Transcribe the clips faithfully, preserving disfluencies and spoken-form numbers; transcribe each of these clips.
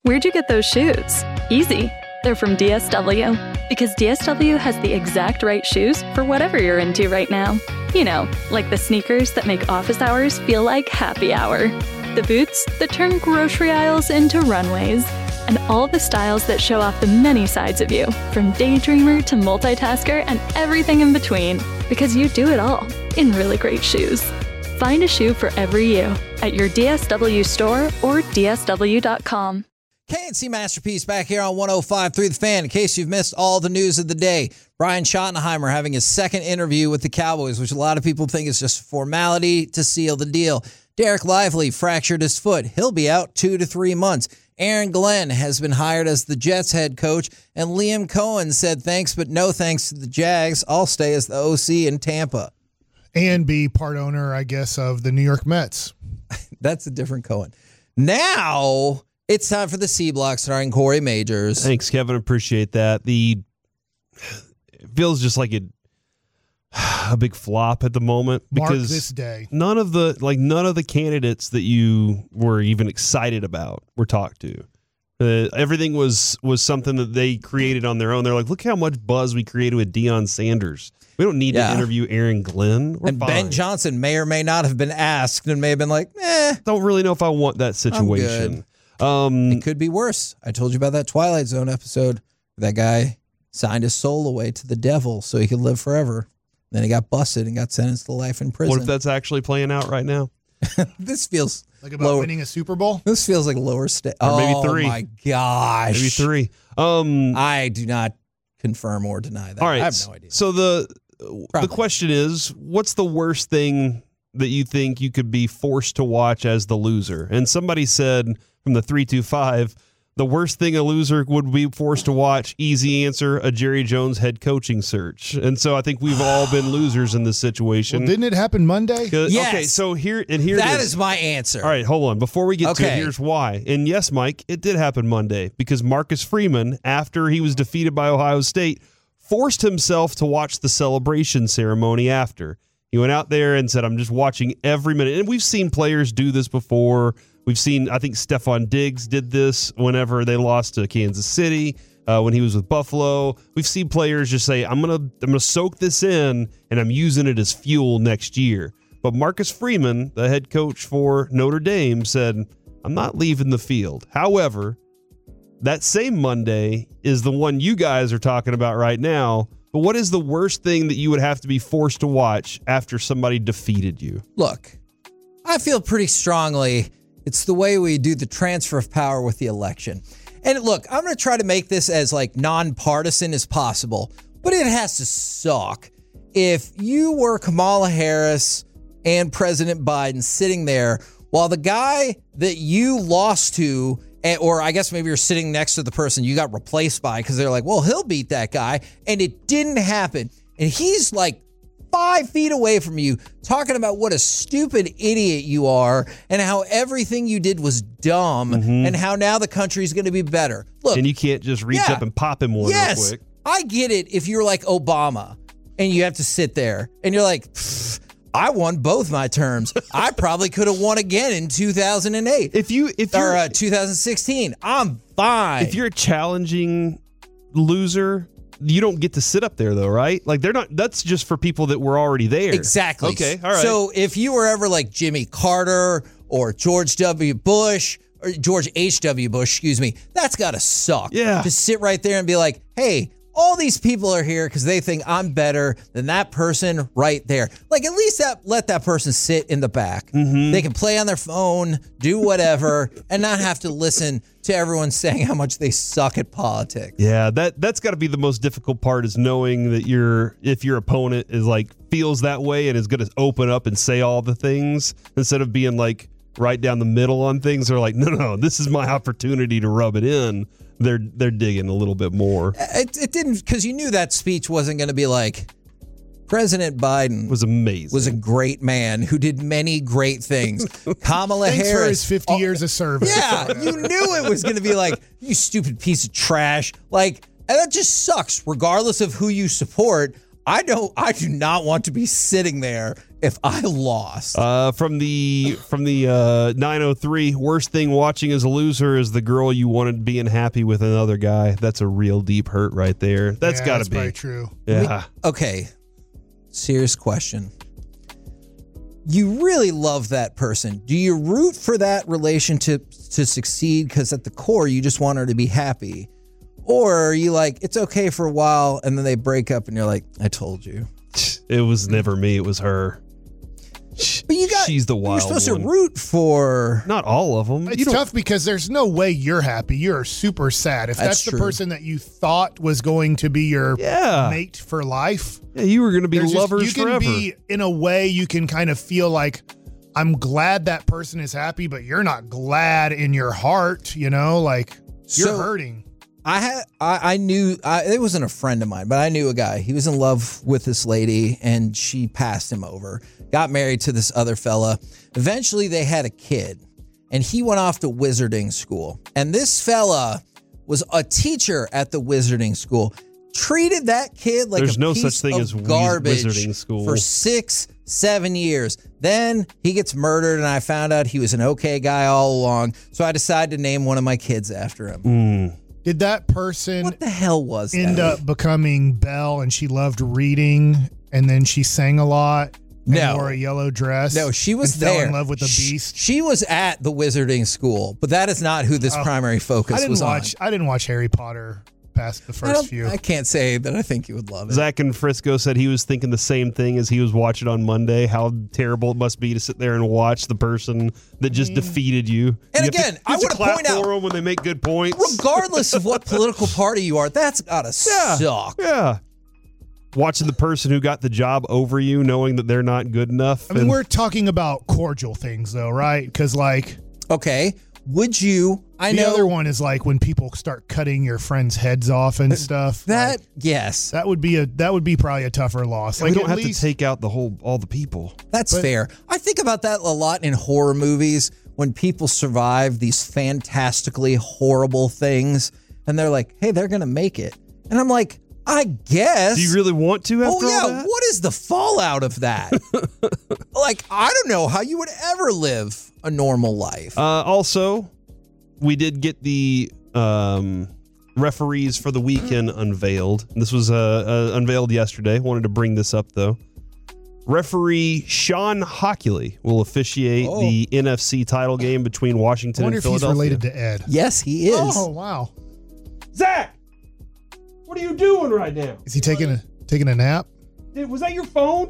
Where'd you get those shoes? Easy. They're from D S W. Because D S W has the exact right shoes for whatever you're into right now. You know, like the sneakers that make office hours feel like happy hour. The boots that turn grocery aisles into runways. And all the styles that show off the many sides of you, from daydreamer to multitasker and everything in between. Because you do it all in really great shoes. Find a shoe for every you at your D S W store or D S W dot com. K and C Masterpiece back here on one oh five point three The Fan. In case you've missed all the news of the day, Brian Schottenheimer having his second interview with the Cowboys, which a lot of people think is just formality to seal the deal. Derek Lively fractured his foot. He'll be out two to three months. Aaron Glenn has been hired as the Jets head coach, and Liam Cohen said thanks but no thanks to the Jags. I'll stay as the O C in Tampa. And be part owner, I guess, of the New York Mets. That's a different Cohen. Now it's time for the C Block starring Corey Majors. Thanks, Kevin. Appreciate that. The it feels just like it a big flop at the moment because Mark this day. none of the like none of the candidates that you were even excited about were talked to. Uh, everything was was something that they created on their own. They're like, look how much buzz we created with Deion Sanders. We don't need Yeah. to interview Aaron Glenn. We're and fine. Ben Johnson may or may not have been asked and may have been like, eh, Don't really know if I want that situation. Um, it could be worse. I told you about that Twilight Zone episode. That guy signed his soul away to the devil so he could live forever. Then he got busted and got sentenced to life in prison. what if that's actually playing out right now? This feels Like about lower. winning a Super Bowl? This feels like lower state. Or maybe oh three. my gosh. Maybe three. Um, I do not confirm or deny that. all right. I have no idea. So the Probably. the question is, what's the worst thing that you think you could be forced to watch as the loser? And somebody said from the three two five, the worst thing a loser would be forced to watch, easy answer, a Jerry Jones head coaching search. And so I think we've all been losers in this situation. Well, didn't it happen Monday? Uh, Yes. Okay, so here and here That it is. is. my answer. All right, hold on. Before we get to Okay. it, here's why. And yes, Mike, it did happen Monday because Marcus Freeman, after he was defeated by Ohio State, forced himself to watch the celebration ceremony after. He went out there and said, I'm just watching every minute. And we've seen players do this before. We've seen, I think Stephon Diggs did this whenever they lost to Kansas City, uh, when he was with Buffalo. We've seen players just say, I'm going to I'm gonna soak this in, and I'm using it as fuel next year. But Marcus Freeman, the head coach for Notre Dame, said, I'm not leaving the field. However, that same Monday is the one you guys are talking about right now. But what is the worst thing that you would have to be forced to watch after somebody defeated you? Look, I feel pretty strongly it's the way we do the transfer of power with the election. And look, I'm going to try to make this as like nonpartisan as possible, but it has to suck if you were Kamala Harris and President Biden sitting there while the guy that you lost to, or I guess maybe you're sitting next to the person you got replaced by because they're like, well, he'll beat that guy. And it didn't happen. And he's like five feet away from you talking about what a stupid idiot you are and how everything you did was dumb Mm-hmm. and how now the country's going to be better. Look, And you can't just reach Yeah. up and pop him one yes, real quick. I get it if you're like Obama and you have to sit there and you're like, "Pfft, I won both my terms. I probably could have won again in two thousand eight. If you if you're Or uh, two thousand sixteen. I'm fine. if you're a challenging loser, you don't get to sit up there though, right? Like they're not. That's just for people that were already there. Exactly. Okay. All right. So if you were ever like Jimmy Carter or George W. Bush or George H W. Bush, excuse me, that's got to suck. Yeah. To sit right there and be like, hey, all these people are here because they think I'm better than that person right there. Like, at least that let that person sit in the back. Mm-hmm. They can play on their phone, do whatever, and not have to listen to everyone saying how much they suck at politics. Yeah, that that's got to be the most difficult part is knowing that your if your opponent is like feels that way and is going to open up and say all the things instead of being like right down the middle on things. They're like, no, no, this is my opportunity to rub it in. They're they're digging a little bit more. It, it didn't, because you knew that speech wasn't going to be like, President Biden It was amazing. was a great man who did many great things. Kamala Thanks Harris. for his fifty oh, years of service. Yeah, you knew it was going to be like, you stupid piece of trash. Like, and that just sucks, regardless of who you support. I don't, I do not want to be sitting there if I lost. Uh, from the from the uh, nine oh three, worst thing watching as a loser is the girl you wanted being happy with another guy. That's a real deep hurt right there. That's Yeah, got to that's be probably true. Yeah. Okay, serious question. You really love that person. Do you root for that relationship to succeed because at the core you just want her to be happy? Or are you like, it's okay for a while and then they break up and you're like, I told you. It was never me. It was her. But you got, She's the you're wild supposed one. to root for. Not all of them. It's You don't- tough because there's no way you're happy. You're super sad. If That's that's, the true. person that you thought was going to be your Yeah. mate for life, Yeah, you were going to be there's just- lovers you can forever. be, in a way, you can kind of feel like, I'm glad that person is happy, but you're not glad in your heart, you know? Like, you're So- hurting. I had I, I knew I, it wasn't a friend of mine, but I knew a guy. He was in love with this lady, and she passed him over. Got married to this other fella. Eventually, they had a kid, and he went off to wizarding school. And this fella was a teacher at the wizarding school. Treated that kid like There's a no piece such thing of as wiz- garbage wizarding school. for six, seven years. Then he gets murdered, and I found out he was an okay guy all along. So I decided to name one of my kids after him. Mm. Did that person What the hell was end that? up becoming Belle and she loved reading and then she sang a lot and No. wore a yellow dress? No, she was and there. fell in love with the Sh- beast. She was at the wizarding school, but that is not who this Oh, primary focus I didn't was watch. on. I didn't watch Harry Potter past the I, first don't- few. I can't say that I think you would love it. Zach in Frisco said he was thinking the same thing as he was watching on Monday. How terrible it must be to sit there and watch the person that just defeated you. And You have to- again, you I have to wanna clap point out- for them when they make good points. Regardless of what political party you are, that's gotta Yeah. suck. Yeah. Watching the person who got the job over you, knowing that they're not good enough. I mean, and- we're talking about cordial things, though, right? Because like Okay, would you? I the know other one is like when people start cutting your friends' heads off and stuff. that. like, Yes, that would be a that would be probably a tougher loss. we Like don't at have least, to take out the whole all the people. that's but- fair. I think about that a lot in horror movies when people survive these fantastically horrible things, and they're like, "Hey, they're gonna make it," and I'm like, "I guess." Do you really want to after Oh yeah, all that? what is the fallout of that? Like, I don't know how you would ever live a normal life. Uh, also, we did get the um, referees for the weekend unveiled. This was uh, uh, unveiled yesterday. Wanted to bring this up though. Referee Sean Hockley will officiate Oh. the N F C title game between I Washington wonder and if he's Philadelphia. related to Ed. Yes, he is. Oh wow, Zach, what are you doing right now? is he taking a taking a nap? Dude, was that your phone?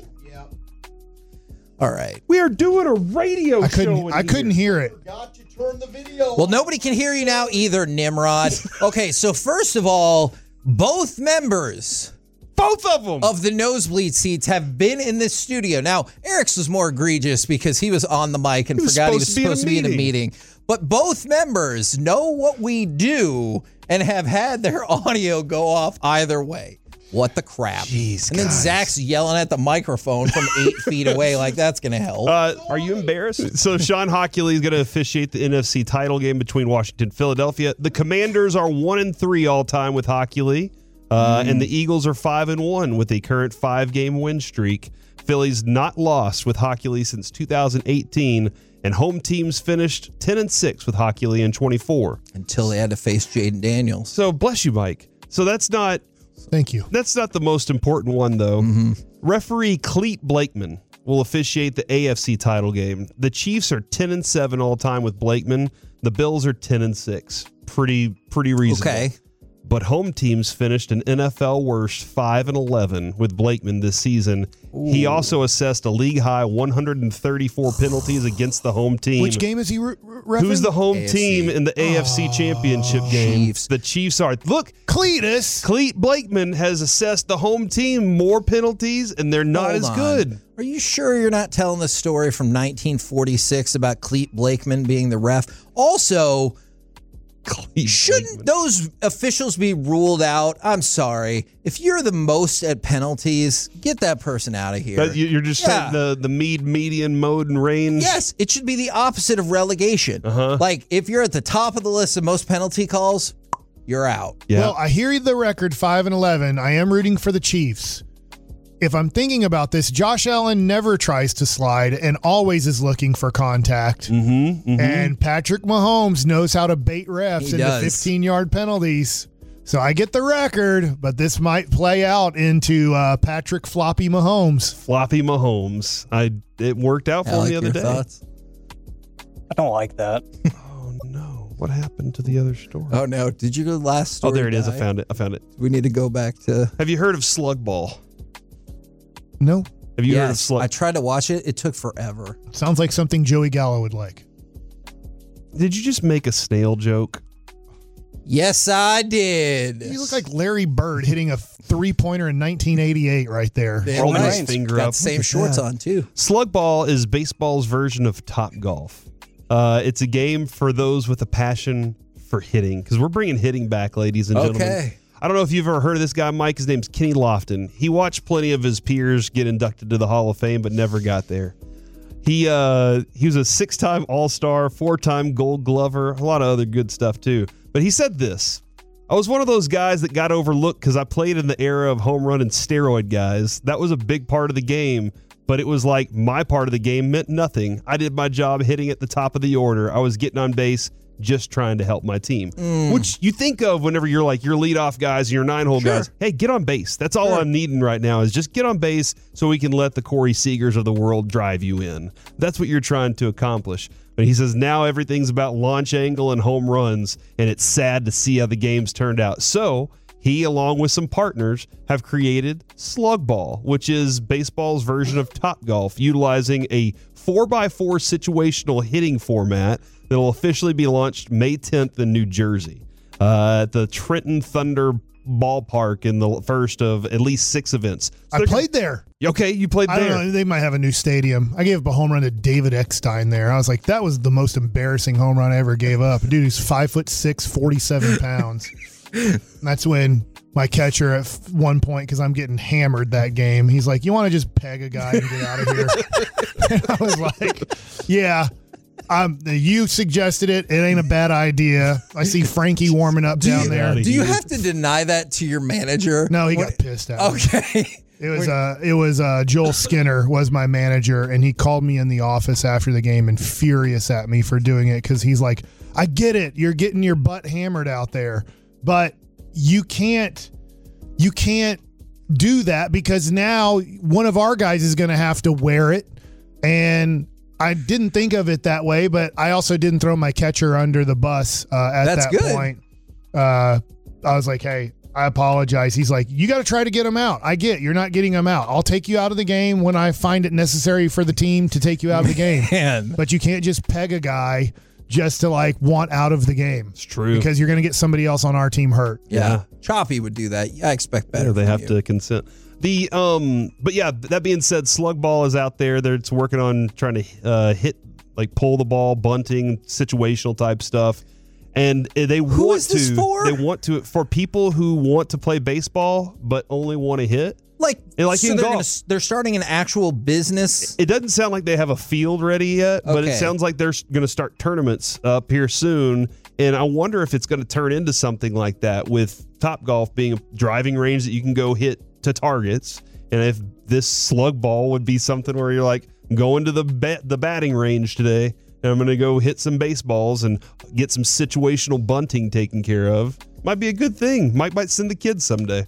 All right. We are doing a radio I show. couldn't. in I here. couldn't hear it. Well, nobody can hear you now either, Nimrod. Okay, so first of all, both members Both of them. of the nosebleed seats have been in this studio. Now, Eric's was more egregious because he was on the mic and He was forgot he was supposed to be in a supposed to be in a meeting. meeting. But both members know what we do and have had their audio go off either way. What the crap? Jeez, and then guys. Zach's yelling at the microphone from eight feet away like that's going to help. Uh, are you embarrassed? So Sean Hockley is going to officiate the N F C title game between Washington and Philadelphia. The Commanders are one and three all time with Hockley, uh, and the Eagles are five and one with a current five game win streak. Philly's not lost with Hockley since two thousand eighteen, and home teams finished ten and six with Hockley in twenty-four. Until they had to face Jaden Daniels. So bless you, Mike. So that's not Thank you. That's not the most important one, though. Mm-hmm. Referee Cleet Blakeman will officiate the A F C title game. The Chiefs are ten and seven all time with Blakeman. The Bills are ten and six. Pretty, pretty reasonable. Okay. But home teams finished an N F L worst five and eleven with Blakeman this season. He also assessed a league high one hundred thirty-four penalties against the home team. Which game is he re- re- Who's the home A F C. team in the A F C Championship game? Chiefs. The Chiefs are. Look, Cletus. Cleet Blakeman has assessed the home team more penalties, and they're not Hold as on. good. Are you sure you're not telling the story from nineteen forty-six about Cleet Blakeman being the ref? Also, Cleet shouldn't Blakeman. those officials be ruled out? I'm sorry. If you're the most at penalties, get that person out of here. That- you- You're just Yeah. saying the, the mead, median, mode, and range? Yes, it should be the opposite of relegation. Uh-huh. Like, if you're at the top of the list of most penalty calls, you're out. Yeah. Well, I hear the record five and eleven. I am rooting for the Chiefs. if I'm thinking about this, Josh Allen never tries to slide and always is looking for contact. Mm-hmm, mm-hmm. And Patrick Mahomes knows how to bait refs He into does. fifteen-yard penalties. So I get the record, but this might play out into uh, Patrick Floppy Mahomes. Floppy Mahomes. I it worked out for Alec, me the other your day. thoughts? I don't like that. Oh no! What happened to the other story? Oh no! Did you go last story? Oh, there it is. I die? found it. I found it. We need to go back to. Have you heard of Slug Ball? No, Have you heard of Yes, Slug? I tried to watch it. It took forever. sounds like something Joey Gallo would like. Did you just make a snail joke? Yes, I did. You look like Larry Bird hitting a three-pointer in nineteen eighty-eight right there. Yeah, Roman nice. Reigns. Finger Got up. the same Look at shorts that. on too. Slug Ball is baseball's version of Top Golf. Uh, it's a game for those with a passion for hitting, because we're bringing hitting back, ladies and gentlemen. Okay. I don't know if you've ever heard of this guy, Mike. His name's Kenny Lofton. He watched plenty of his peers get inducted to the Hall of Fame, but never got there. He uh, he was a six-time All-Star, four-time Gold Glover, a lot of other good stuff too. But he said this: I was one of those guys that got overlooked because I played in the era of home run and steroid guys. That was a big part of the game, but it was like my part of the game meant nothing. I did my job hitting at the top of the order. I was getting on base, just trying to help my team. Mm. Which you think of whenever you're like your leadoff guys, your nine-hole Sure. guys. Hey, get on base. That's all Sure. I'm needing right now is just get on base so we can let the Corey Seagers of the world drive you in. That's what you're trying to accomplish. But he says now everything's about launch angle and home runs, and it's sad to see how the game's turned out. So he, along with some partners, have created Slug Ball, which is baseball's version of Top Golf, utilizing a four by four situational hitting format that will officially be launched May tenth in New Jersey uh, at the Trenton Thunder Ballpark in the first of at least six events. So I they're- played there. Okay, you played I there. don't know. They might have a new stadium. I gave up a home run to David Eckstein there. I was like, that was the most embarrassing home run I ever gave up. Dude, who's five foot six, forty-seven pounds. And that's when my catcher at f- one point, because I'm getting hammered that game, he's like, you want to just peg a guy and get out of here? And I was like, yeah. Um, you suggested it. It ain't a bad idea. I see Frankie warming up Do down you, there. do you have to deny that to your manager? No, he What- got pissed at me. Okay. It was uh it was uh Joel Skinner was my manager, and he called me in the office after the game and furious at me for doing it, because he's like, I get it, you're getting your butt hammered out there, but you can't you can't do that, because now one of our guys is going to have to wear it. And I didn't think of it that way, but I also didn't throw my catcher under the bus uh, at That's that good. point. Uh, I was like, hey, I apologize. He's like, you got to try to get him out. I get you're not getting him out. I'll take you out of the game when I find it necessary for the team to take you out of the game. Man. But you can't just peg a guy just to like want out of the game. It's true. Because you're going to get somebody else on our team hurt. Yeah. Yeah. Choppy would do that. I expect better. Yeah, they from have you. to consent. The um, but yeah, that being said, Slug Ball is out there. They're it's working on trying to uh, hit, like pull the ball, bunting, situational type stuff, and they Who want is this to. for? They want to for people who want to play baseball but only want to hit. Like, And like so in they're, golf. gonna, they're starting an actual business. It doesn't sound like they have a field ready yet, but it Okay. sounds like they're going to start tournaments up here soon. And I wonder if it's going to turn into something like that, with Top Golf being a driving range that you can go hit to targets. And if this Slug Ball would be something where you're like, I'm going to the bat, the batting range today, and I'm going to go hit some baseballs and get some situational bunting taken care of. Might be a good thing. Might might send the kids someday.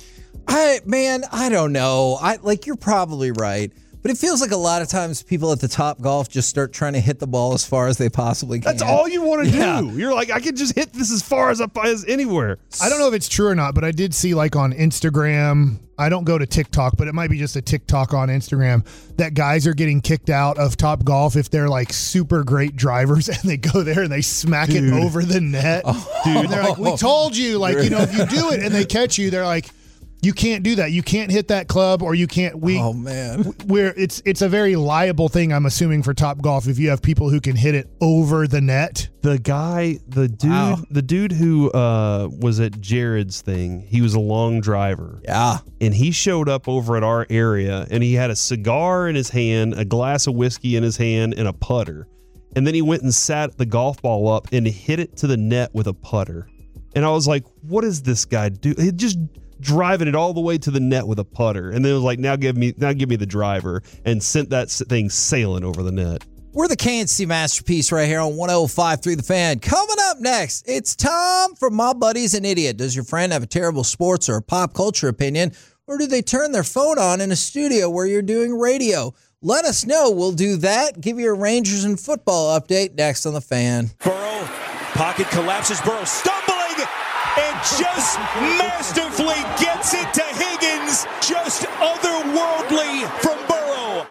I man, I don't know. I like you're probably right. But it feels like a lot of times people at the Top Golf just start trying to hit the ball as far as they possibly can. That's all you want to Yeah. do. You're like, I can just hit this as far as, up, as anywhere. I don't know if it's true or not, but I did see like on Instagram, I don't go to TikTok, but it might be just a TikTok on Instagram, that guys are getting kicked out of Top Golf if they're like super great drivers and they go there and they smack it over the net. Dude, and they're like, we told you, like, you know, if you do it and they catch you, they're like, you can't do that. You can't hit that club, or you can't. We, Oh man. where it's it's a very liable thing, I'm assuming, for Top Golf if you have people who can hit it over the net. The guy, the dude, Wow. the dude who uh, was at Jared's thing, he was a long driver. Yeah. And he showed up over at our area, and he had a cigar in his hand, a glass of whiskey in his hand, and a putter. And then he went and sat the golf ball up and hit it to the net with a putter. And I was like, what does this guy do? He just driving it all the way to the net with a putter, and then it was like, now give me, now give me the driver, and sent that thing sailing over the net. We're the K N C Masterpiece right here on one oh five point three The Fan. Coming up next, it's Tom from My Buddy's an Idiot. Does your friend have a terrible sports or pop culture opinion, or do they turn their phone on in a studio where you're doing radio? Let us know. We'll do that. Give you a Rangers and football update next on The Fan. Burrow, pocket collapses. Burrow stumbling and just masterfully gets it to Higgins. Just otherworldly from Burrow.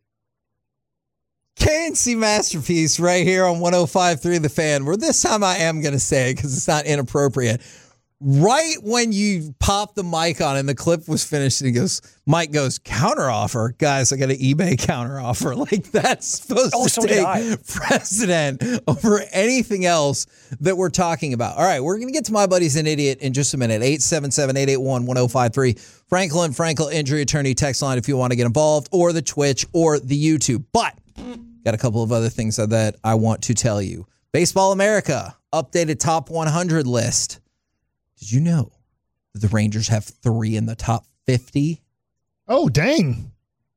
K N C Masterpiece right here on one oh five point three The Fan, where this time I am going to say it because it's not inappropriate. Right when you pop the mic on and the clip was finished, and he goes, Mike goes, counteroffer. Guys, I got an eBay counteroffer. Like, that's supposed Oh, to so did I. take precedent over anything else that we're talking about. All right, we're going to get to My Buddy's an Idiot in just a minute. eight seven seven, eight eight one, one oh five three. Franklin, Frankel Injury Attorney text line if you want to get involved, or the Twitch or the YouTube. But got a couple of other things that I want to tell you. Baseball America, updated top one hundred list. Did you know that the Rangers have three in the top fifty? Oh, dang.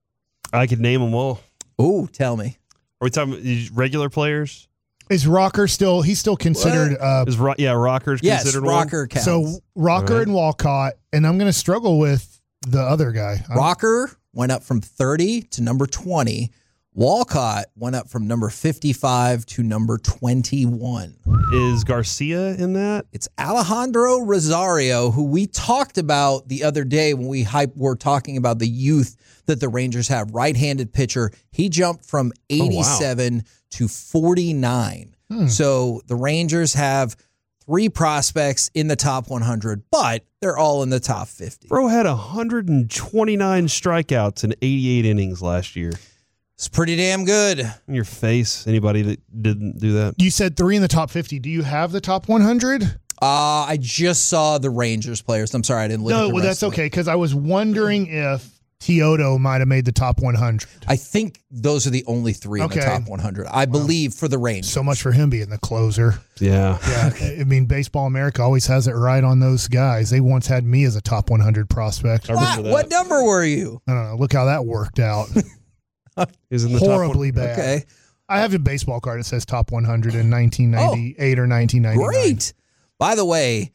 I could name them all. Oh, tell me. Are we talking regular players? Is Rocker still, he's still considered, uh, Is Ro- yeah, Rocker's Yes, considered Rocker one? counts. so Rocker All right. and Walcott, and I'm going to struggle with the other guy. I'm- Rocker went up from thirty to number twenty. Walcott went up from number fifty-five to number twenty-one. Is Garcia in that? It's Alejandro Rosario, who we talked about the other day when we hype, were talking about the youth that the Rangers have. Right-handed pitcher. He jumped from eighty-seven to forty-nine. Hmm. So the Rangers have three prospects in the top one hundred, but they're all in the top fifty. Bro had one hundred twenty-nine strikeouts in eighty-eight innings last year. It's pretty damn good. In your face, anybody that didn't do that. You said three in the top fifty. Do you have the top one hundred? Uh, I just saw the Rangers players. I'm sorry, I didn't look at No, the well, rest that's of them. okay, because I was wondering if Teodo might have made the top one hundred. I think those are the only three in Okay. the top one hundred. I believe for the Rangers. So much for him being the closer. Yeah. Yeah, I mean, Baseball America always has it right on those guys. They once had me as a top one hundred prospect. I I remember What, that. what number were you? don't know. Look how that worked out. He was in the Horribly top one. bad. Okay. I have a baseball card that says top one hundred in nineteen ninety-eight or nineteen ninety-nine. Great. By the way,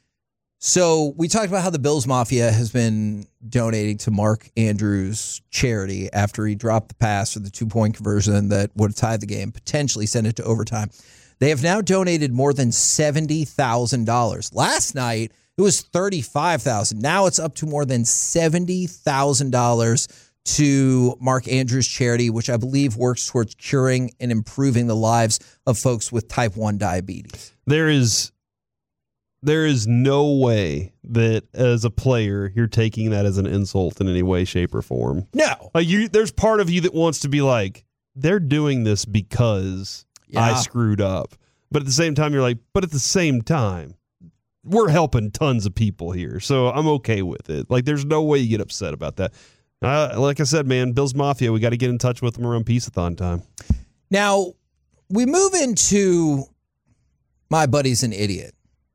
so we talked about how the Bills Mafia has been donating to Mark Andrews' charity after he dropped the pass for the two-point conversion that would have tied the game, potentially send it to overtime. They have now donated more than seventy thousand dollars. Last night, it was thirty-five thousand dollars. Now it's up to more than seventy thousand dollars to Mark Andrews' charity, which I believe works towards curing and improving the lives of folks with type one diabetes. There is there is no way that as a player you're taking that as an insult in any way, shape, or form. No. Like you, there's part of you that wants to be like, they're doing this because I Yeah. screwed up. But at the same time, you're like, but at the same time, we're helping tons of people here. So I'm okay with it. Like, there's no way you get upset about that. Uh, like I said, man, Bills Mafia, we got to get in touch with them around Peace-a-thon time. Now, we move into My Buddy's an Idiot.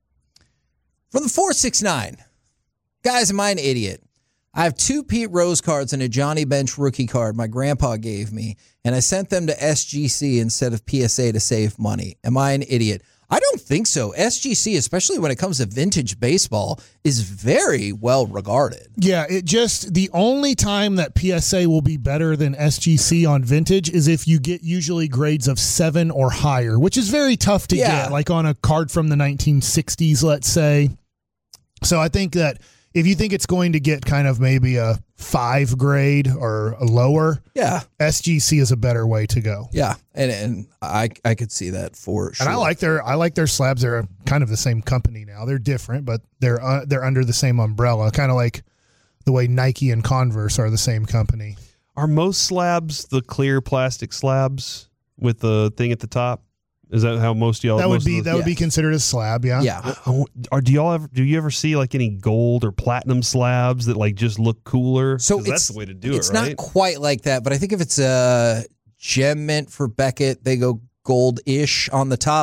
From the four six nine, guys, am I an idiot? I have two Pete Rose cards and a Johnny Bench rookie card my grandpa gave me, and I sent them to S G C instead of P S A to save money. Am I an idiot? I don't think so. S G C, especially when it comes to vintage baseball, is very well regarded. Yeah, it just, the only time that P S A will be better than S G C on vintage is if you get usually grades of seven or higher, which is very tough to Yeah. get, like on a card from the nineteen sixties, let's say. So I think that if you think it's going to get kind of maybe a five grade or a lower, Yeah, S G C is a better way to go. yeah, and and I I could see that for sure. And I like their I like their slabs. They're kind of the same company now. They're different, but they're uh, they're under the same umbrella, kind of like the way Nike and Converse are the same company. Are most slabs the clear plastic slabs with the thing at the top? Is that how most of y'all? That would most of be the- that would be Yes. considered a slab, yeah. Yeah, Are do y'all ever do you ever see like any gold or platinum slabs that like just look cooler? So 'Cause it's, that's the way to do it's it, right? not quite like that, but I think if it's a gem mint for Beckett, they go gold-ish on the top. And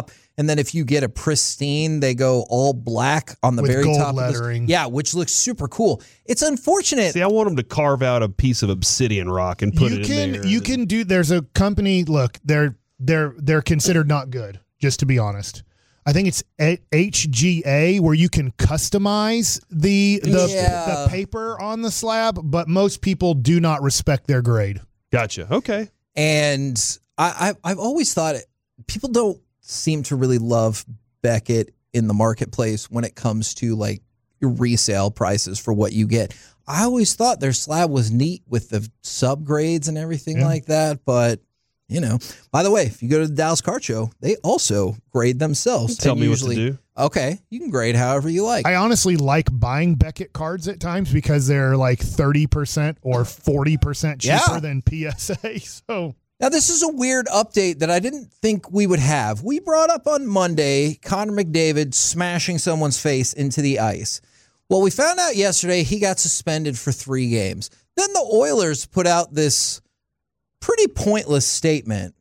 And then if you get a pristine, they go all black on the With very gold top. lettering. Of this. Yeah, which looks super cool. It's unfortunate. See, I want them to carve out a piece of obsidian rock and put you it can, in there. You can do. There's a company. Look, they're they're they're considered not good. Just to be honest, I think it's H G A where you can customize the the, Yeah. the paper on the slab, but most people do not respect their grade. Gotcha. Okay. And I, I, I've always thought it, people don't seem to really love Beckett in the marketplace when it comes to like resale prices for what you get. I always thought their slab was neat with the subgrades and everything Yeah. like that. But, you know, by the way, if you go to the Dallas Car Show, they also grade themselves. Tell And me usually, what to do. Okay, you can grade however you like. I honestly like buying Beckett cards at times because they're like thirty percent or forty percent cheaper Yeah. than P S A. So Now, this is a weird update that I didn't think we would have. We brought up on Monday Connor McDavid smashing someone's face into the ice. Well, we found out yesterday he got suspended for three games. Then the Oilers put out this pretty pointless statement.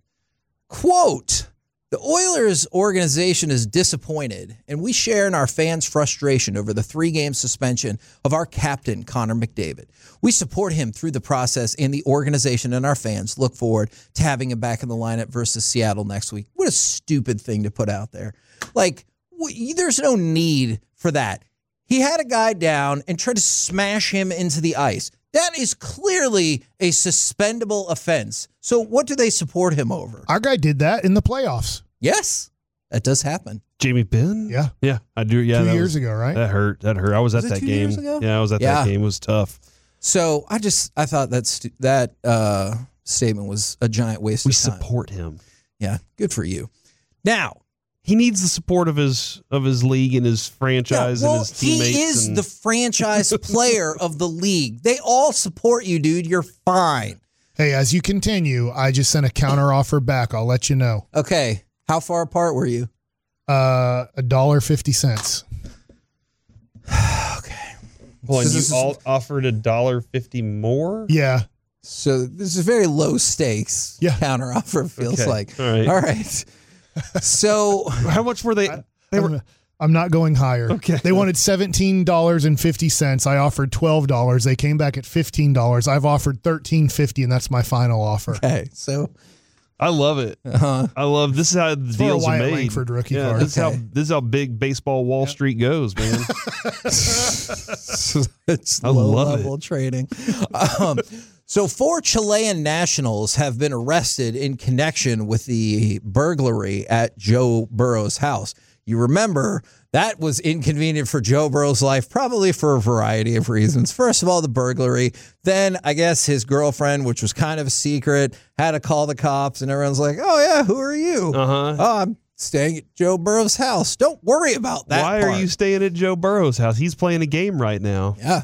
Quote, the Oilers organization is disappointed, and we share in our fans' frustration over the three-game suspension of our captain, Connor McDavid. We support him through the process, and the organization and our fans look forward to having him back in the lineup versus Seattle next week. What a stupid thing to put out there. Like, w- there's no need for that. He had a guy down and tried to smash him into the ice. That is clearly a suspendable offense. So what do they support him over? our guy did that in the playoffs Yes, that does happen. Jamie Benn? Yeah. Yeah, I do. Yeah, two that years was, ago, right? That hurt. That hurt. I was, Was at it that two game. years ago? Yeah, I was at Yeah. that game. It was tough. So I just I thought that stu- that uh, statement was a giant waste We of time. support him. Yeah, good for you. Now, He needs the support of his of his league and his franchise yeah, well, and his teammates. he is and- the franchise player of the league. They all support you, dude. You're fine. Hey, as you continue, I just sent a counter offer back. I'll let you know. Okay, how far apart were you? Uh, a dollar fifty cents. Okay. Well, and So you this is- all offered a dollar fifty more. Yeah, So this is very low stakes Yeah. counter offer, feels Okay. like. All right. All right. So How much were they? They were. I'm, I'm not going higher. Okay. They wanted seventeen dollars and fifty cents. I offered twelve dollars. They came back at fifteen dollars. I've offered thirteen fifty, and that's my final offer. okay, so I love it. uh, I love this is how the for a deals are Wyatt made. Langford rookie yeah, card. This is how Okay. this is how big baseball Wall Street goes, man. it's I low love level trading. Um, so four Chilean nationals have been arrested in connection with the burglary at Joe Burrow's house. You remember that was inconvenient for Joe Burrow's life, probably for a variety of reasons. First of all, the burglary. Then I guess his girlfriend, which was kind of a secret, had to call the cops, and everyone's like, "Oh yeah, who are you?" Uh huh. Oh, I'm staying at Joe Burrow's house. Don't worry about that. Why are part. you staying at Joe Burrow's house? He's playing a game right now. Yeah.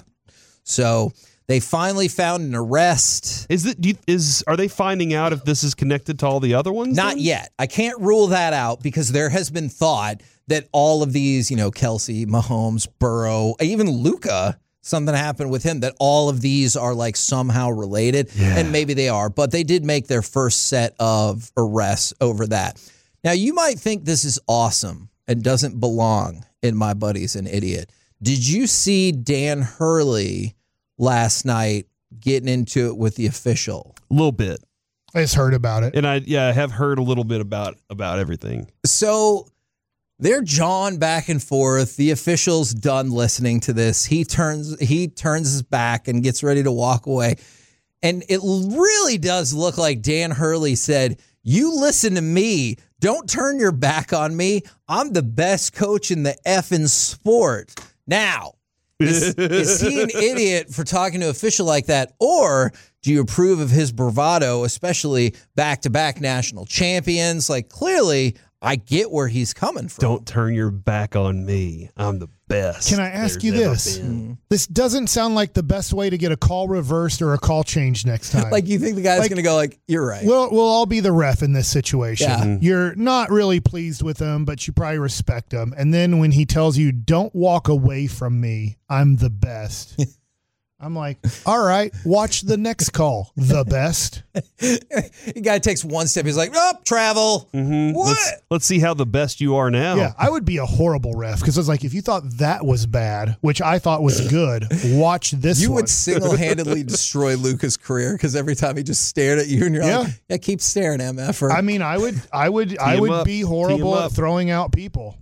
So they finally found an arrest. Is it? Do you, is are they finding out if this is connected to all the other ones? Not then? yet. I can't rule that out because there has been thought that all of these, you know, Kelsey, Mahomes, Burrow, even Luka, something happened with him, that all of these are like somehow related. Yeah. And maybe they are, but they did make their first set of arrests over that. Now, you might think this is awesome and doesn't belong in My Buddy's an Idiot. Did you see Dan Hurley last night getting into it with the official? A little bit, I just heard about it. and I yeah I have heard a little bit about about everything. So they're jawing back and forth. The official's done listening to this. He turns he turns his back and gets ready to walk away. And it really does look like Dan Hurley said, "You listen to me. Don't turn your back on me. I'm the best coach in the effing sport." Now, is, is he an idiot for talking to an official like that? Or do you approve of his bravado, especially back-to-back national champions? Like, clearly, I get where he's coming from. Don't turn your back on me. I'm the best. Can I ask there's you ever this? been. This doesn't sound like the best way to get a call reversed or a call changed next time. Like, you think the guy's Like- going to go like, "You're right." We'll, we'll all be the ref in this situation. Yeah. You're not really pleased with him, but you probably respect him. And then when he tells you, "Don't walk away from me, I'm the best," I'm like, all right, watch the next call. The best. The guy takes one step. He's like, oh, travel. Mm-hmm. What? Let's, let's see how the best you are now. Yeah, I would be a horrible ref because I was like, if you thought that was bad, which I thought was good, watch this You one. would single-handedly destroy Luca's career because every time he just stared at you and you're Yeah. like, yeah, keep staring at him, effer. I mean, I would, I would, I him would up. be Tee horrible him at up. throwing out people.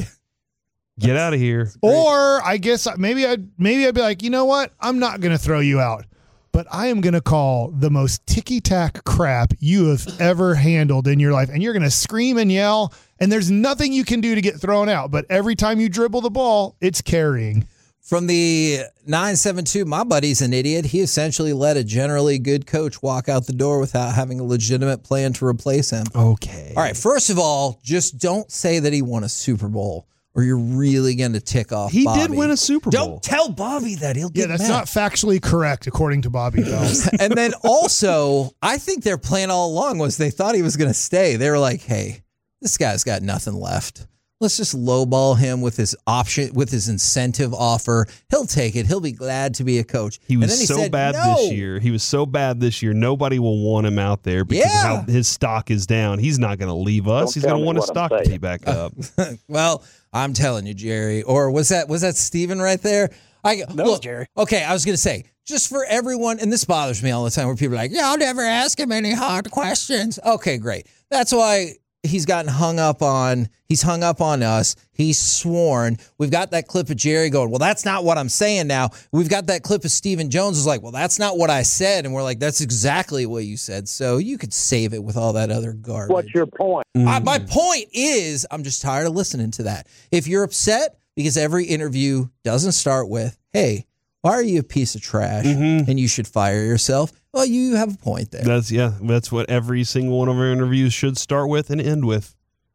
Get out of here. Or I guess maybe I'd maybe I'd be like, you know what? I'm not going to throw you out, but I am going to call the most ticky-tack crap you have ever handled in your life, and you're going to scream and yell, and there's nothing you can do to get thrown out. But every time you dribble the ball, it's carrying. From the nine seven two, my buddy's an idiot. He essentially let a generally good coach walk out the door without having a legitimate plan to replace him. Okay. All right, first of all, just don't say that he won a Super Bowl or you're really going to tick off He Bobby. did win a Super Bowl. Don't tell Bobby that. He'll get Yeah, that's mad. not factually correct according to Bobby Bell. And then also, I think their plan all along was they thought he was going to stay. They were like, hey, this guy's got nothing left. Let's just lowball him with his option, with his incentive offer. He'll take it. He'll be glad to be a coach. He And was then he so said, bad no. this year. He was so bad this year. Nobody will want him out there because Yeah. of how his stock is down. He's not going to leave us. Don't He's tell going to me want his what I'm stock to be saying. back up. Well, I'm telling you, Jerry. Or was that was that Steven right there? I That was look, Jerry. Okay, I was going to say, just for everyone, and this bothers me all the time, where people are like, "Yeah, I'll never ask him any hard questions." Okay, great. That's why he's gotten hung up on. He's hung up on us. He's sworn. We've got that clip of Jerry going, well, that's not what I'm saying now. We've got that clip of Stephen Jones is like, well, that's not what I said. And we're like, that's exactly what you said. So you could save it with all that other garbage. What's your point? I, my point is, I'm just tired of listening to that. If you're upset because every interview doesn't start with, hey, why are you a piece of trash and you should fire yourself? Well, you have a point there. That's yeah. That's what every single one of our interviews should start with and end with.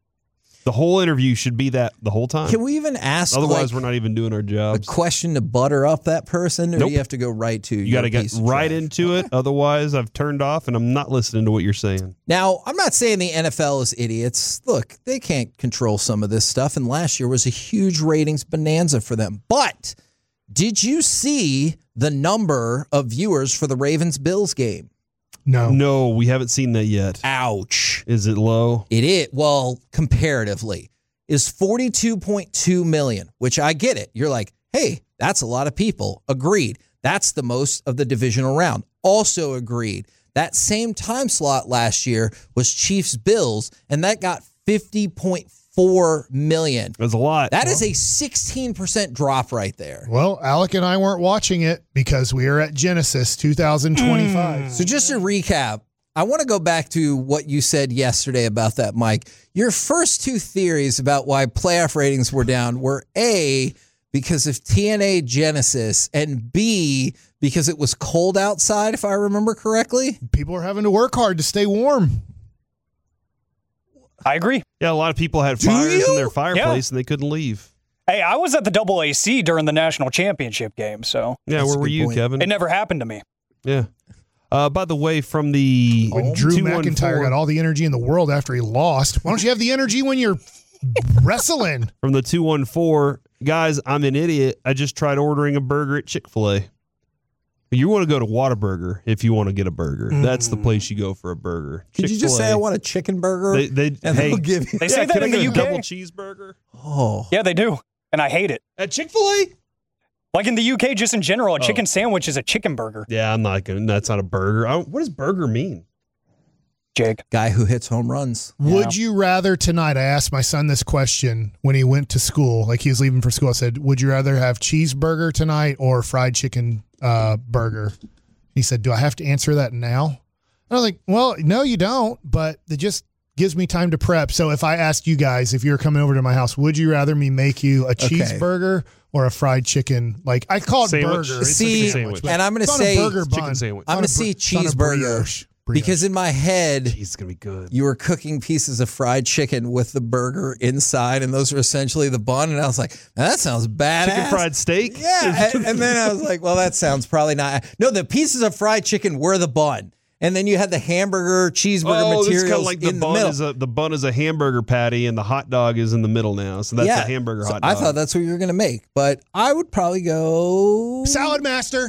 The whole interview should be that the whole time. Can we even ask Otherwise, like, we're not even doing our a jobs. question to butter up that person, or Nope. do you have to go right to You got to get right into it. Otherwise, I've turned off and I'm not listening to what you're saying. Now, I'm not saying the N F L is idiots. Look, they can't control some of this stuff, and last year was a huge ratings bonanza for them. But did you see the number of viewers for the Ravens-Bills game? No. No, we haven't seen that yet. Ouch. Is it low? It is, well, comparatively, is forty-two point two million, which I get it. You're like, hey, that's a lot of people. Agreed. That's the most of the divisional round. Also agreed. That same time slot last year was Chiefs Bills, and that got fifty point four million. That's a lot. That is a sixteen percent drop right there. Well, Alec and I weren't watching it because we are at Genesis two thousand twenty-five. So just to recap, I want to go back to what you said yesterday about that, Mike. Your first two theories about why playoff ratings were down were A, because of T N A Genesis, and B, because it was cold outside, if I remember correctly. People are having to work hard to stay warm. I agree. Yeah, a lot of people had Do fires you? in their fireplace and they couldn't leave. Hey, I was at the double A C during the national championship game, so Yeah, That's where a were good you, point. Kevin? it never happened to me. Yeah. Uh, by the way, from the When Drew two one McIntyre four got all the energy in the world after he lost, why don't you have the energy when you're wrestling? from the two one four, guys, I'm an idiot. I just tried ordering a burger at Chick-fil-A. You want to go to Whataburger if you want to get a burger. That's the place you go for a burger. Could you just say I Chick-fil-A. want a chicken burger? They, they, and hey, they'll give you. They say that can I in the get a U K. double cheeseburger Oh, Yeah, they do, and I hate it. at Chick-fil-A? Like in the U K, just in general, a Oh. chicken sandwich is a chicken burger. Yeah, I'm not gonna. That's not a burger. I don't, what does burger mean? Jake, guy who hits home runs. Would you rather tonight? I asked my son this question when he went to school, like he was leaving for school. I said, would you rather have cheeseburger tonight or fried chicken uh, burger? He said, do I have to answer that now? And I was like, well, no, you don't, but it just gives me time to prep. So if I asked you guys, if you're coming over to my house, would you rather me make you a cheeseburger or a fried chicken? Like I call it Sandwich. burger. It's See, a sandwich, but and I'm going to it's on a say, burger chicken bun. sandwich. I'm going to It's on see a br- it's on a cheeseburger brioche. Brioche. because in my head, Jeez, it's gonna be good. you were cooking pieces of fried chicken with the burger inside, and those are essentially the bun. And I was like, that sounds badass. Chicken fried steak. Yeah. and, and then I was like, well, that sounds probably not. No, the pieces of fried chicken were the bun. and then you had the hamburger cheeseburger Oh, this is materials kind of like the in the bun middle. is a the bun is a hamburger patty, and the hot dog is in the middle now. So that's yeah, a hamburger so hot dog. I thought that's what you were going to make, but I would probably go Salad Master.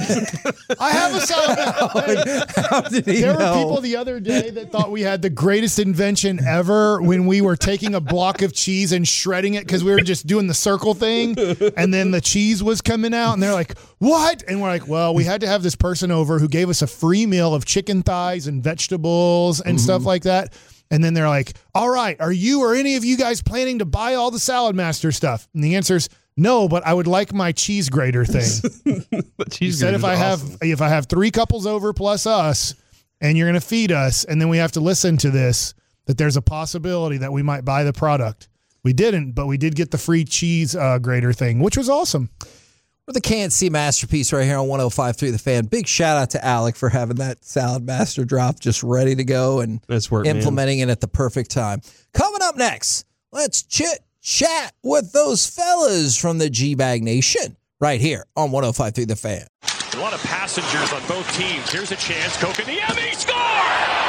I have a salad master. How did he There know? were people the other day that thought we had the greatest invention ever when we were taking a block of cheese and shredding it because we were just doing the circle thing, and then the cheese was coming out, and they're like, "What?" And we're like, "Well, we had to have this person over who gave us a free meal of chicken thighs and vegetables and Mm-hmm. stuff like that." And then they're like, "All right, are you or any of you guys planning to buy all the Salad Master stuff?" And the answer is no, but I would like my cheese grater thing. But He cheese said grater's if I awesome. have if I have three couples over plus us, and you're going to feed us, and then we have to listen to this, that there's a possibility that we might buy the product. We didn't, but we did get the free cheese uh, grater thing, which was awesome. For the K N C Masterpiece right here on one oh five point three The Fan. Big shout out to Alec for having that Salad Master drop just ready to go and That's work, man. implementing it at the perfect time. Coming up next, let's chit chat with those fellas from the G-Bag Nation right here on one oh five point three The Fan. A lot of passengers on both teams. Here's a chance. Kotkaniemi score!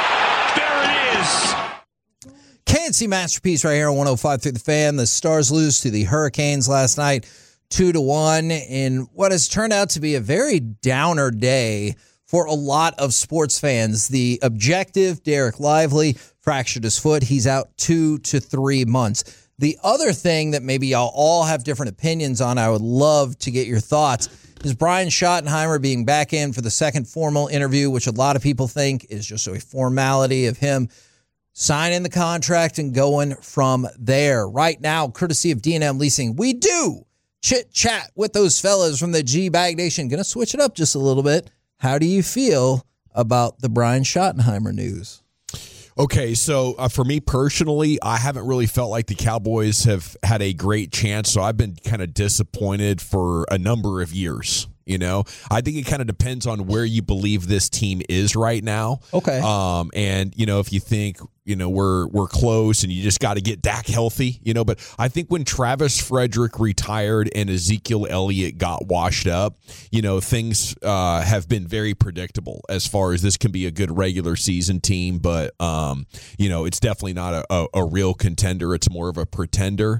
There it is. K N C Masterpiece right here on one oh five point three The Fan. The Stars lose to the Hurricanes last night, two to one, in what has turned out to be a very downer day for a lot of sports fans. The objective, Derek Lively, fractured his foot. He's out two to three months. The other thing that maybe y'all all have different opinions on, I would love to get your thoughts, is Brian Schottenheimer being back in for the second formal interview, which a lot of people think is just a formality of him signing the contract and going from there. Right now, courtesy of D and M Leasing, we do chit chat with those fellas from the G-Bag Nation. Going to switch it up just a little bit. How do you feel about the Brian Schottenheimer news? Okay, so uh, for me personally, I haven't really felt like the Cowboys have had a great chance, so I've been kind of disappointed for a number of years. You know, I think it kind of depends on where you believe this team is right now. Okay. Um, and you know, if you think, you know, we're we're close and you just got to get Dak healthy, you know, but I think when Travis Frederick retired and Ezekiel Elliott got washed up, you know, things uh, have been very predictable as far as this can be a good regular season team, but um, you know, it's definitely not a, a, a real contender. It's more of a pretender.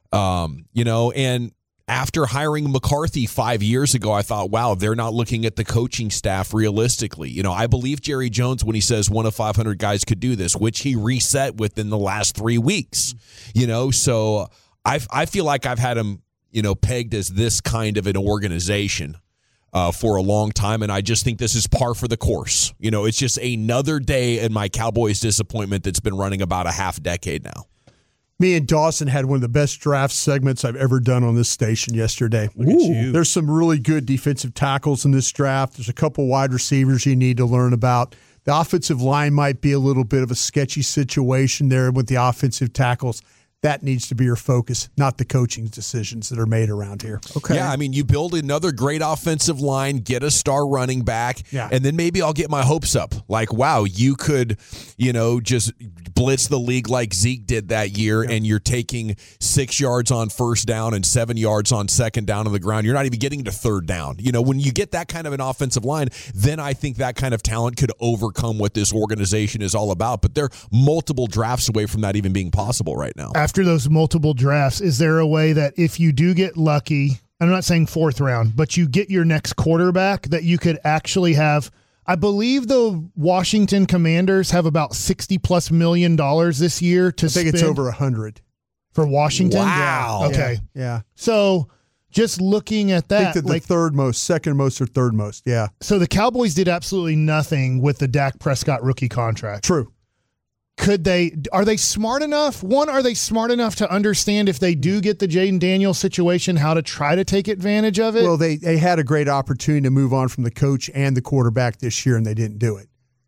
Um, you know, and after hiring McCarthy five years ago, I thought, wow, they're not looking at the coaching staff realistically. You know, I believe Jerry Jones when he says one of five hundred guys could do this, which he reset within the last three weeks. You know, so I I feel like I've had him, you know, pegged as this kind of an organization uh, for a long time, and I just think this is par for the course. You know, it's just another day in my Cowboys disappointment that's been running about a half decade now. Me and Dawson had one of the best draft segments I've ever done on this station yesterday. Look at you. There's some really good defensive tackles in this draft. There's a couple wide receivers you need to learn about. The offensive line might be a little bit of a sketchy situation there with the offensive tackles. That needs to be your focus, not the coaching decisions that are made around here. Okay. Yeah, I mean, you build another great offensive line, get a star running back, Yeah. and then maybe I'll get my hopes up. Like, wow, you could, you know, just blitz the league like Zeke did that year, yeah. and you're taking six yards on first down and seven yards on second down on the ground. You're not even getting to third down. You know, when you get that kind of an offensive line, then I think that kind of talent could overcome what this organization is all about. But they're multiple drafts away from that even being possible right now. After those multiple drafts, is there a way that if you do get lucky, I'm not saying fourth round, but you get your next quarterback, that you could actually have, I believe the Washington Commanders have about sixty plus million dollars this year to I think spend it's over one hundred. for Washington. Wow. Okay. Yeah. yeah. So just looking at I that, think that like, the third most, second most, or third most. Yeah. so the Cowboys did absolutely nothing with the Dak Prescott rookie contract. True. Could they, are they smart enough? One, are they smart enough to understand if they do get the Jaden Daniels situation, how to try to take advantage of it? Well, they, they had a great opportunity to move on from the coach and the quarterback this year, and they didn't do it.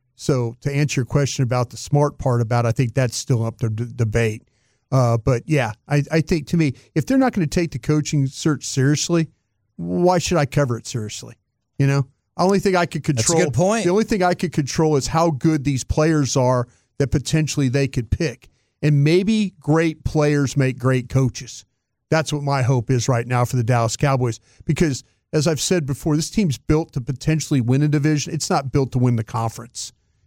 So to answer your question about the smart part about it, I think that's still up to d- debate. Uh, but, yeah, I, I think to me, if they're not going to take the coaching search seriously, why should I cover it seriously? You know, the only thing I could control. That's a good point. The only thing I could control is how good these players are that potentially they could pick. And maybe great players make great coaches. That's what my hope is right now for the Dallas Cowboys. Because, as I've said before, this team's built to potentially win a division. It's not built to win the conference.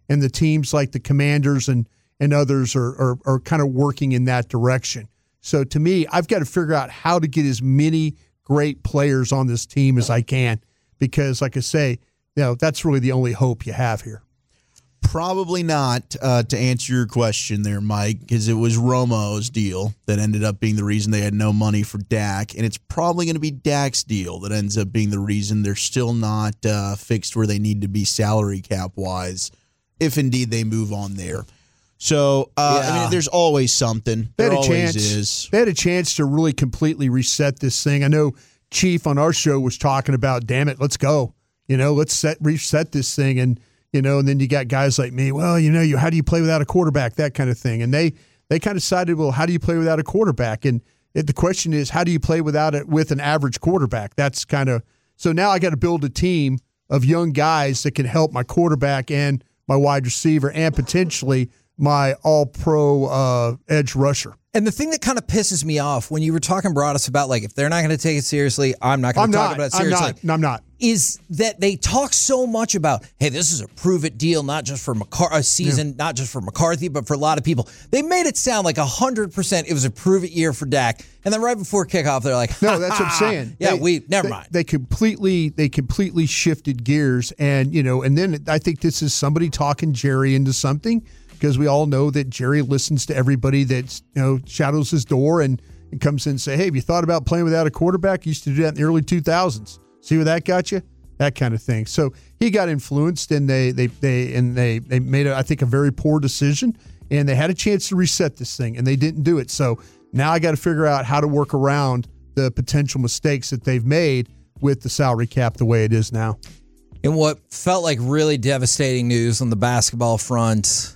and the teams like the Commanders and and others are are, are kind of working in that direction. So to me, I've got to figure out how to get as many great players on this team as I can, because, like I say, you know, that's really the only hope you have here. Probably not, uh, to answer your question there, Mike, because it was Romo's deal that ended up being the reason they had no money for Dak, and it's probably going to be Dak's deal that ends up being the reason they're still not uh, fixed where they need to be salary cap-wise, if indeed they move on there. So, uh, Yeah. I mean, there's always something. They There had a always chance. is. They had a chance to really completely reset this thing. I know Chief on our show was talking about, damn it, let's go. You know, let's set reset this thing. And, you know, and then you got guys like me, well, you know, you how do you play without a quarterback, that kind of thing. And they they kind of decided, well, how do you play without a quarterback? And it, the question is, how do you play without it with an average quarterback? That's kind of so now I got to build a team of young guys that can help my quarterback and my wide receiver and potentially my all-pro uh, edge rusher. And the thing that kind of pisses me off when you were talking, Broadus, about like if they're not going to take it seriously, I'm not going I'm to talk not. about it I'm seriously. not. No, I'm not. Is that they talk so much about, hey, this is a prove-it deal, not just for McCar- a season, yeah. not just for McCarthy, but for a lot of people. They made it sound like one hundred percent it was a prove-it year for Dak. And then right before kickoff, they're like, no, that's what I'm saying. Yeah, they, we never they, mind. They completely, they completely shifted gears, and you know, and then I think this is somebody talking Jerry into something. Because we all know that Jerry listens to everybody that, you know, shadows his door and, and comes in and say, hey, have you thought about playing without a quarterback? You used to do that in the early two thousands. See where that got you? That kind of thing. So he got influenced, and they they they and they they made a, I think a very poor decision, and they had a chance to reset this thing, and they didn't do it. So now I got to figure out how to work around the potential mistakes that they've made with the salary cap the way it is now. In what felt like really devastating news on the basketball front,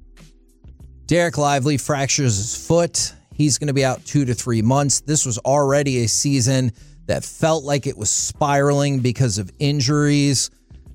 Derek Lively fractures his foot. He's going to be out two to three months. This was already a season that felt like it was spiraling because of injuries.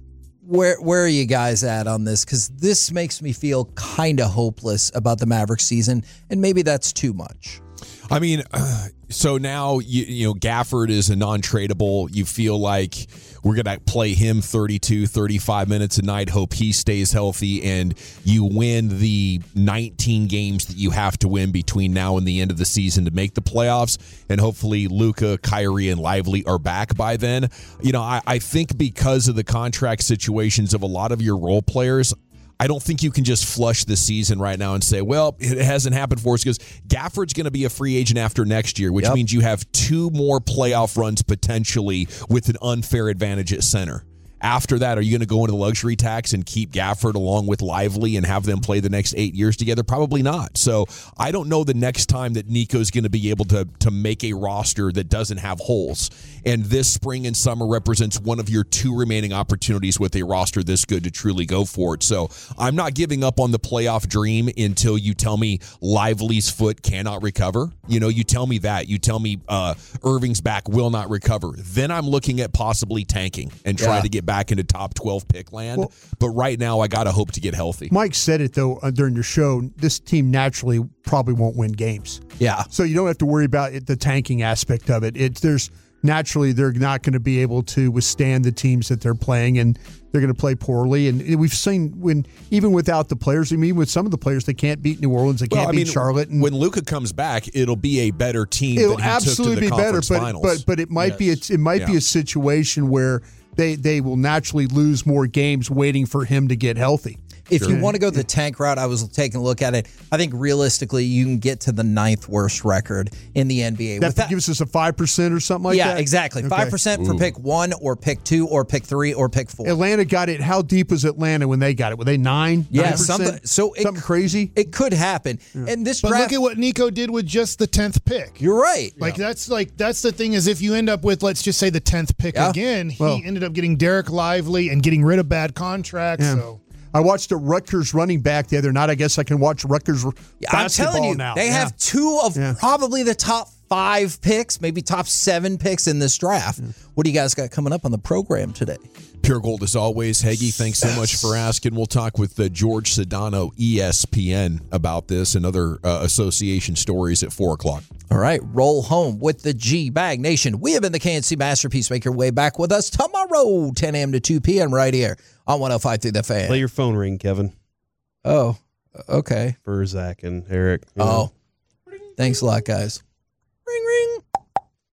Where where are you guys at on this? Because this makes me feel kind of hopeless about the Mavericks season, and maybe that's too much. I mean, uh, so now, you, you know, Gafford is a non-tradable. You feel like we're going to play him thirty-two, thirty-five minutes a night, hope he stays healthy, and you win the nineteen games that you have to win between now and the end of the season to make the playoffs, and hopefully Luka, Kyrie, and Lively are back by then. You know, I, I think because of the contract situations of a lot of your role players, I don't think you can just flush the season right now and say, well, it hasn't happened for us, because Gafford's going to be a free agent after next year, which yep. means you have two more playoff runs potentially with an unfair advantage at center. After that, are you going to go into the luxury tax and keep Gafford along with Lively and have them play the next eight years together? Probably not. So I don't know the next time that Nico's going to be able to, to make a roster that doesn't have holes. And this spring and summer represents one of your two remaining opportunities with a roster this good to truly go for it. So I'm not giving up on the playoff dream until you tell me Lively's foot cannot recover. You know, you tell me that. You tell me uh, Irving's back will not recover. Then I'm looking at possibly tanking and trying yeah. to get back into top twelve pick land. Well, but right now, I got to hope to get healthy. Mike said it, though, uh, during your show. This team naturally probably won't win games. Yeah. So you don't have to worry about it, the tanking aspect of it. It's there's naturally they're not going to be able to withstand the teams that they're playing, and they're going to play poorly. And we've seen when even without the players, I mean, with some of the players, they can't beat New Orleans, they can't well, I beat mean, Charlotte. And when Luka comes back, it'll be a better team. It'll than he absolutely took to the be better, but, finals. but but it might yes. be a, it might yeah. be a situation where they they will naturally lose more games waiting for him to get healthy. If sure. you want to go the tank route, I was taking a look at it. I think realistically, you can get to the ninth worst record in the N B A. That, that gives us a five percent or something like yeah, that? Yeah, exactly. Okay. five percent for Ooh. pick one or pick two or pick three or pick four. Atlanta got it. How deep was Atlanta when they got it? Were they nine? Yeah, something, so it, something crazy? It could happen. Yeah. And this but draft, look at what Nico did with just the tenth pick. You're right. Like yeah. that's like that's the thing is if you end up with, let's just say, the tenth pick yeah. again, he well, ended up getting Derek Lively and getting rid of bad contracts. Yeah. So I watched a Rutgers running back the other night. I guess I can watch Rutgers yeah, basketball I'm telling you, now. They yeah. have two of yeah. probably the top five picks, maybe top seven picks in this draft. Yeah. What do you guys got coming up on the program today? Pure Gold as always. Heggie, thanks so much for asking. We'll talk with uh, George Sedano, E S P N, about this and other uh, association stories at four o'clock. All right, roll home with the G-Bag Nation. We have been the K N C Masterpiece. Make your way back with us tomorrow, ten a.m. to two p.m. right here on one oh five point three The Fan. Let your phone ring, Kevin. Oh, okay. For Zach and Eric. you know. Oh, thanks a lot, guys.